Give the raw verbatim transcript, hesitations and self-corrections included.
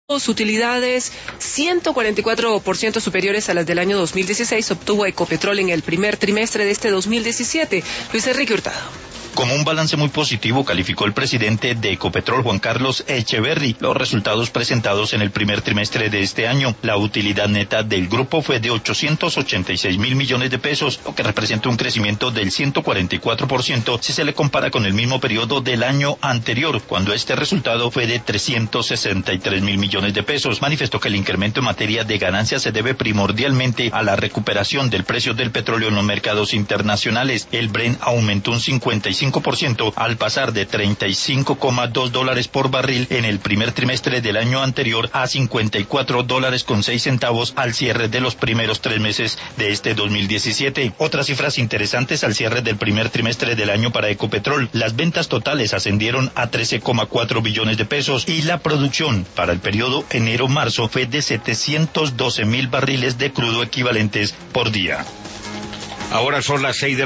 utilidades ciento cuarenta y cuatro por ciento superiores a las del año dos mil dieciséis obtuvo Ecopetrol en el primer trimestre de este dos mil diecisiete. Luis Enrique Hurtado. Como un balance muy positivo calificó el presidente de Ecopetrol, Juan Carlos Echeverry, los resultados presentados en el primer trimestre de este año. La utilidad neta del grupo fue de ochocientos ochenta y seis mil millones de pesos, lo que representa un crecimiento del ciento cuarenta y cuatro por ciento si se le compara con el mismo periodo del año anterior, cuando este resultado fue de trescientos sesenta y tres mil millones de pesos. Manifestó que el incremento en materia de ganancias se debe primordialmente a la recuperación del precio del petróleo en los mercados internacionales. El Brent aumentó un cincuenta y cinco por ciento al pasar de treinta y cinco coma dos dólares por barril en el primer trimestre del año anterior a cincuenta y cuatro dólares con seis centavos al cierre de los primeros tres meses de este dos mil diecisiete. Otras cifras interesantes al cierre del primer trimestre del año para Ecopetrol: las ventas totales ascendieron a trece coma cuatro billones de pesos y la producción para el periodo enero-marzo fue de setecientos doce mil barriles de crudo equivalentes por día. Ahora son las seis de